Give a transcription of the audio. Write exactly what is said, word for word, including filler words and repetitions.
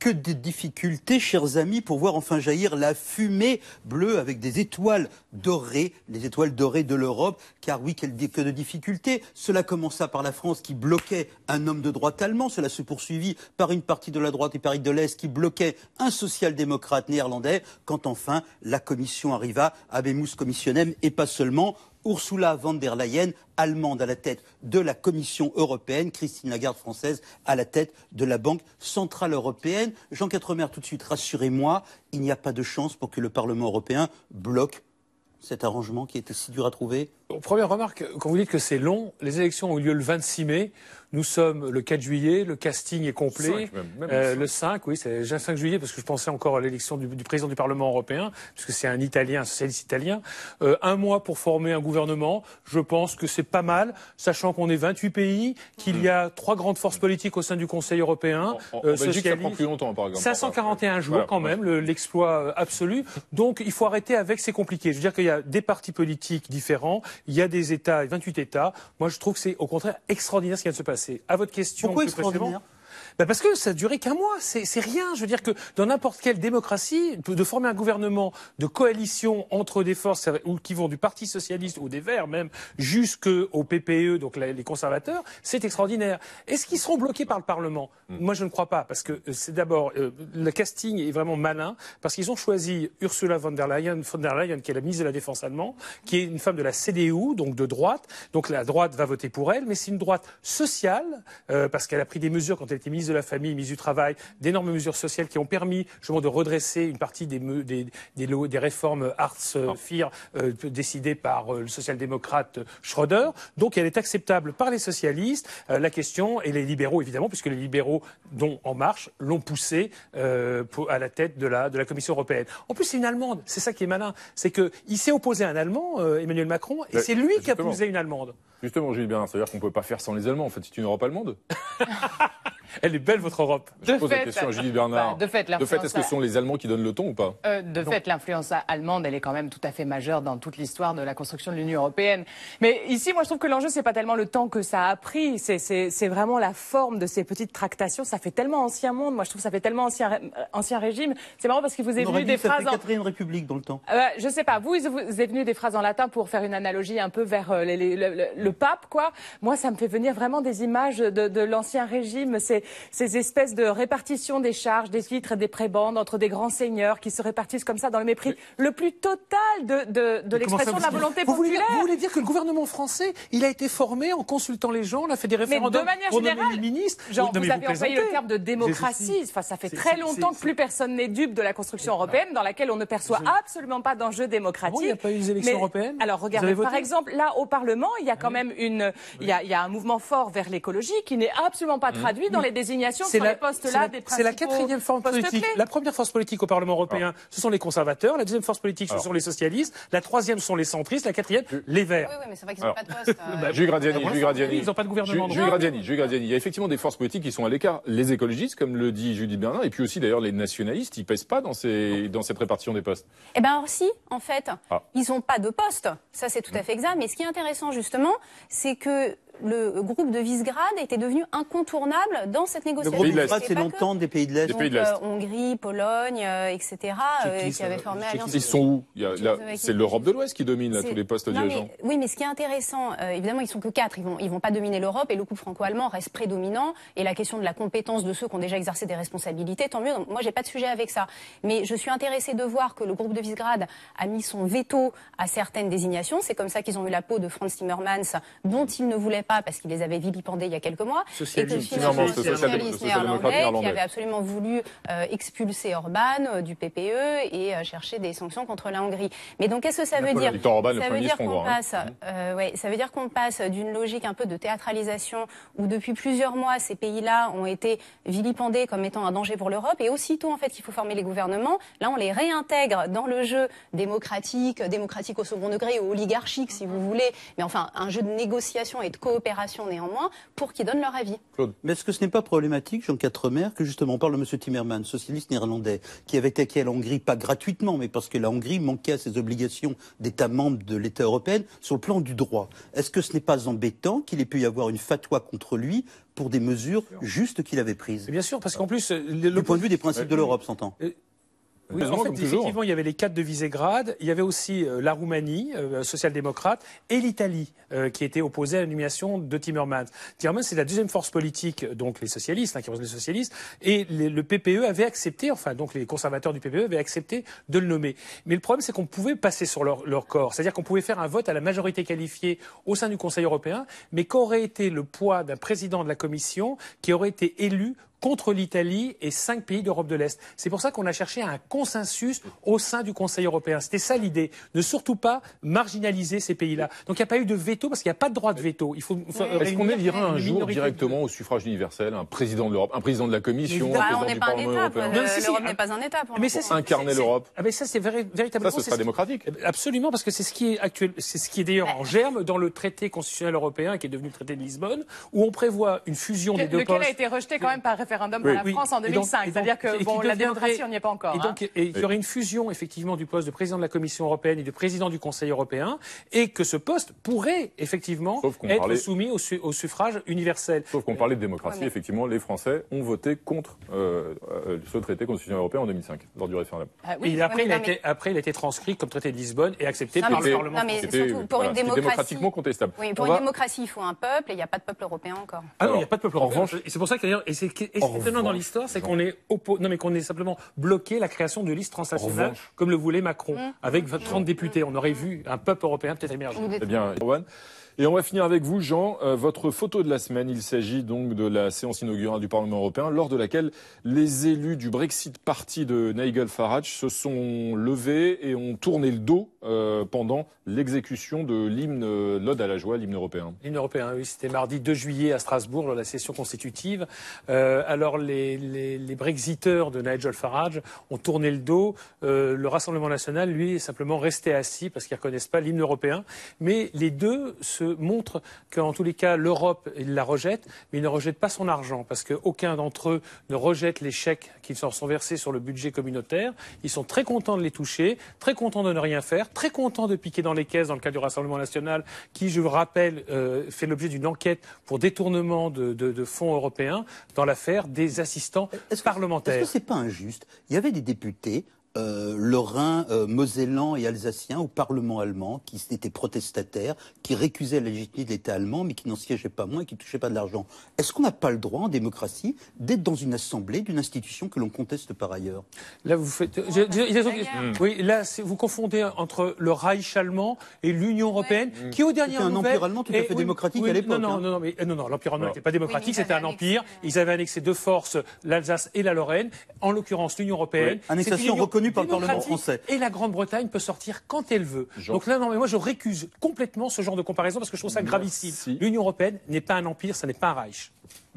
Que de difficultés, chers amis, pour voir enfin jaillir la fumée bleue avec des étoiles dorées, les étoiles dorées de l'Europe. Car oui, quelle, que de difficultés. Cela commença par la France qui bloquait un homme de droite allemand. Cela se poursuivit par une partie de la droite et partie de l'Est qui bloquait un social-démocrate néerlandais. Quand enfin la Commission arriva, Habemus Commissionem, et pas seulement. Ursula von der Leyen, allemande à la tête de la Commission européenne, Christine Lagarde, française, à la tête de la Banque centrale européenne. Jean Quatremer, tout de suite, rassurez-moi, il n'y a pas de chance pour que le Parlement européen bloque cet arrangement qui était si dur à trouver. Bon, première remarque, quand vous dites que c'est long, les élections ont eu lieu le vingt-six mai. Nous sommes le quatre juillet, le casting est complet. cinq même, même euh, le le cinq, oui, c'est le cinq juillet parce que je pensais encore à l'élection du, du président du Parlement européen, puisque c'est un Italien, un socialiste italien. Euh, un mois pour former un gouvernement, je pense que c'est pas mal, sachant qu'on est vingt-huit pays, qu'il y a trois grandes forces politiques au sein du Conseil européen. En, en, euh, en Belgique, ça prend plus longtemps, par exemple. cinq cent quarante et un jours voilà, quand même, le, l'exploit absolu. Donc il faut arrêter avec, c'est compliqué. Je veux dire qu'il y a des partis politiques différents, il y a des États, vingt-huit États. Moi, je trouve que c'est au contraire extraordinaire ce qui vient de se passer. À votre question. Pourquoi extraordinaire ? Ben parce que ça a duré qu'un mois, c'est, c'est rien. Je veux dire que dans n'importe quelle démocratie, de former un gouvernement de coalition entre des forces qui vont du Parti socialiste ou des Verts même jusqu'au P P E, donc les conservateurs, c'est extraordinaire. Est-ce qu'ils seront bloqués par le Parlement ? Moi, je ne crois pas, parce que c'est d'abord euh, le casting est vraiment malin, parce qu'ils ont choisi Ursula von der Leyen, von der Leyen, qui est la ministre de la Défense allemande, qui est une femme de la C D U, donc de droite. Donc la droite va voter pour elle, mais c'est une droite sociale, euh, parce qu'elle a pris des mesures quand elle était ministre de la Famille, ministre du Travail, d'énormes mesures sociales qui ont permis justement de redresser une partie des, des, des, des réformes Hartz-F euh, décidées par euh, le social-démocrate Schröder. Donc elle est acceptable par les socialistes. Euh, la question, et les libéraux évidemment, puisque les libéraux, dont En Marche, l'ont poussée euh, à la tête de la, de la Commission européenne. En plus, c'est une Allemande. C'est ça qui est malin. C'est qu'il s'est opposé à un Allemand, euh, Emmanuel Macron, et Mais, c'est lui justement. qui a poussé une Allemande. Justement, Julie Bernard, c'est-à-dire qu'on ne peut pas faire sans les Allemands. En fait, c'est une Europe allemande. Elle est belle, votre Europe. Je De pose fait, la question à Julie Bernard. bah, de fait, de fait, est-ce que ce sont les Allemands qui donnent le ton ou pas ? Euh, de Non. fait, l'influence allemande, elle est quand même tout à fait majeure dans toute l'histoire de la construction de l'Union européenne. Mais ici, moi, je trouve que l'enjeu, c'est pas tellement le temps que ça a pris, c'est, c'est, c'est vraiment la forme de ces petites tractations. Ça fait tellement ancien monde. Moi, je trouve que ça fait tellement ancien, ancien régime. C'est marrant parce qu'il vous est On aurait venu dit des que ça phrases. fait En... quatrième République dans le temps. Euh, je sais pas. Vous, il vous est venu des phrases en latin pour faire une analogie un peu vers euh, les, les, le, le, le pape, quoi. Moi, ça me fait venir vraiment des images de, de l'ancien régime, ces, ces espèces de répartition des charges, des titres et des prébendes entre des grands seigneurs qui se répartissent comme ça dans le mépris Mais... le plus total de, de, de l'expression de la volonté vous voulez, populaire. vous voulez dire que le gouvernement français, il a été formé en consultant les gens, on a fait des référendums Mais de manière pour nommer générale, les ministres. genre, non, vous mais avez employé le terme de démocratie. Enfin, ça fait C'est- très c'est- longtemps c'est- que plus personne n'est dupe de la construction européenne, dans laquelle on ne perçoit Je- absolument pas d'enjeu démocratique. Bon, il n'y a pas eu des élections Mais- européennes. Alors Vous regardez, avez voté par exemple, là au Parlement, il y a quand même une, il y a, il y a un mouvement fort vers l'écologie qui n'est absolument pas traduit dans les désignations C'est sur la- les postes c'est là la- des C'est la principaux quatrième force postes politique. clés. La première force politique au Parlement européen, ce sont les conservateurs. La deuxième force politique, ce Alors. sont les socialistes. La troisième, ce sont les centristes. La quatrième, les Verts. Oui, oui, mais c'est vrai qu'ils Alors. n'ont pas de poste. euh, Jules Gradiani, Jules Gradiani. Ils n'ont pas de gouvernement. Jules, Jules Gradiani, Jules Gradiani. Il y a effectivement des forces politiques qui sont à l'écart. Les écologistes, comme le dit Julie Bernard, et puis aussi d'ailleurs les nationalistes, ils pèsent pas dans, ces, dans cette répartition des postes. Eh bien, alors si, en fait, Ah. ils n'ont pas de poste. Ça, c'est tout à fait exact. Mais ce qui est intéressant, justement, c'est que le groupe de Visegrad était devenu incontournable dans cette Le négociation. groupe Pays de de l'Est. l'Est, c'est pas que- longtemps des pays de l'Est. Des pays de Donc, l'Est. euh, Hongrie, Pologne, euh, et cetera, euh, Tchéquie, qui ça avaient va. formé Tchéquie, Alliance. Ils sont où Il y a- là, Tchécoslovaquie. C'est l'Europe de l'Ouest qui domine là, C'est- tous les postes Non, dirigeants. mais- oui, mais ce qui est intéressant, euh, évidemment, ils sont que quatre. Ils vont, ils vont pas dominer l'Europe et le couple franco-allemand reste prédominant. Et la question de la compétence de ceux qui ont déjà exercé des responsabilités, tant mieux. Donc, moi, j'ai pas de sujet avec ça. Mais je suis intéressée de voir que le groupe de Visegrad a mis son veto à certaines désignations. C'est comme ça qu'ils ont eu la peau de Frans Timmermans, dont ils ne voulaient pas parce qu'ils les avaient vilipendés il y a quelques mois. Socialiste. Et que Timmermans, finalement, c'est le social- socialiste social-démocrate néerlandais, qui néerlandais. avait absolument voulu euh, expulser Orban euh, du P P E et euh, chercher des sanctions contre la Hongrie. Mais donc, qu'est-ce que ça veut dire? Viktor Orban, le Ça Premier veut dire ministre qu'on hongrois, hein. passe, euh, ouais, ça veut dire qu'on passe d'une logique un peu de théâtralisation où depuis plusieurs mois, ces pays-là ont été vilipendés comme étant un danger pour l'Europe et aussitôt, en fait, qu'il faut former les gouvernements. Là, on les réintègre dans le jeu démocratique, démocratique au second degré, ou oligarchique, si vous voulez. Mais enfin, un jeu de négociation et de coopération coopération néanmoins pour qu'ils donnent leur avis. Claude. Mais est-ce que ce n'est pas problématique, Jean Quatremer, que justement on parle de M. Timmermans, socialiste néerlandais, qui avait attaqué la Hongrie, pas gratuitement, mais parce que la Hongrie manquait à ses obligations d'État membre de l'État européen sur le plan du droit. Est-ce que ce n'est pas embêtant qu'il ait pu y avoir une fatwa contre lui pour des mesures justes qu'il avait prises? Bien sûr, parce qu'en plus... Le, du point de vue des principes ouais. de l'Europe, s'entend. Euh, Oui, en fait, effectivement, il y avait les quatre de Visegrad, il y avait aussi euh, la Roumanie, euh, social-démocrate, et l'Italie, euh, qui était opposée à la nomination de Timmermans. Timmermans, c'est la deuxième force politique, donc les socialistes, hein, qui représentent les socialistes, et les, le P P E avait accepté, enfin, donc les conservateurs du P P E avaient accepté de le nommer. Mais le problème, c'est qu'on pouvait passer sur leur, leur corps, c'est-à-dire qu'on pouvait faire un vote à la majorité qualifiée au sein du Conseil européen, mais qu'aurait été le poids d'un président de la Commission qui aurait été élu contre l'Italie et cinq pays d'Europe de l'Est. C'est pour ça qu'on a cherché un consensus au sein du Conseil européen. C'était ça l'idée, ne surtout pas marginaliser ces pays-là. Donc il n'y a pas eu de veto parce qu'il n'y a pas de droit de veto. Il faut. faut Est-ce qu'on élira un jour directement au suffrage universel un président de l'Europe, un président de la Commission, un président du Parlement européen? L'Europe n'est pas un État. Incarner l'Europe. Ah mais ça c'est véritablement. Ça ce sera démocratique. Absolument, parce que c'est ce qui est actuel, c'est ce qui est d'ailleurs en germe dans le traité constitutionnel européen qui est devenu le traité de Lisbonne, où on prévoit une fusion des deux postes. Lequel a été rejeté quand même par référendum par la France en deux mille cinq. C'est-à-dire que bon, la démocratie, on n'y est pas encore. Et donc, hein. et il y aurait une fusion, effectivement, du poste de président de la Commission européenne et du président du Conseil européen, et que ce poste pourrait, effectivement, être parlait... soumis au, su au suffrage universel. Sauf qu'on parlait de démocratie, ouais, mais... effectivement, les Français ont voté contre euh, euh, ce traité constitutionnel européen en deux mille cinq, lors du référendum. Ah, oui, et après, ouais, il a mais... été, après, il a été transcrit comme traité de Lisbonne et accepté non, par le Parlement. Non, mais surtout, pour voilà, une démocratie... démocratiquement contestable. Oui, pour On une va... démocratie, il faut un peuple, et il n'y a pas de peuple européen encore. Ah non, il n'y a pas de peuple européen. Et c'est pour ça que, d'ailleurs, et c'est étonnant dans l'histoire, c'est qu'on est non, mais qu'on ait simplement bloqué la création de listes transnationales, comme le voulait Macron, mmh. avec trente députés. On aurait vu un peuple européen peut-être émerger. Eh bien, Erwan. Et on va finir avec vous, Jean. Euh, votre photo de la semaine, il s'agit donc de la séance inaugurale du Parlement européen, lors de laquelle les élus du Brexit Party de Nigel Farage se sont levés et ont tourné le dos euh, pendant l'exécution de l'hymne, euh, l'Ode à la joie, l'hymne européen. L'hymne européen, oui, c'était mardi deux juillet à Strasbourg, lors de la session constitutive. Euh, alors les, les, les Brexiteurs de Nigel Farage ont tourné le dos. Euh, le Rassemblement national, lui, est simplement resté assis parce qu'ils ne reconnaissent pas l'hymne européen. Mais les deux se montre qu'en tous les cas, l'Europe, il la rejette, mais il ne rejette pas son argent, parce qu'aucun d'entre eux ne rejette les chèques qui leur sont versés sur le budget communautaire. Ils sont très contents de les toucher, très contents de ne rien faire, très contents de piquer dans les caisses dans le cas du Rassemblement national, qui, je vous rappelle, euh, fait l'objet d'une enquête pour détournement de, de, de fonds européens dans l'affaire des assistants est-ce que, parlementaires. Est-ce que c'est pas injuste? Il y avait des députés Euh, lorrains, euh, mosellans et alsaciens au Parlement allemand, qui étaient protestataires, qui récusaient la légitimité de l'État allemand, mais qui n'en siégeaient pas moins et qui ne touchaient pas de l'argent. Est-ce qu'on n'a pas le droit, en démocratie, d'être dans une assemblée d'une institution que l'on conteste par ailleurs? Là, vous faites... Je, je, je, oui, là, vous confondez entre le Reich allemand et l'Union européenne, ouais. qui, aux dernières nouvelles... C'était un empire allemand tout à fait et, démocratique oui, à l'époque. Non, non, hein. non, non, mais, non, non l'empire allemand n'était pas démocratique, oui, c'était un empire. Ils avaient annexé deux forces, l'Alsace et la Lorraine, en l'occurrence l'Union européenne. Oui. Annexation reconnue par le Parlement français. Et la Grande-Bretagne peut sortir quand elle veut. Jean. Donc là, non, mais moi, je récuse complètement ce genre de comparaison parce que je trouve ça gravissime. L'Union européenne n'est pas un empire, ça n'est pas un Reich.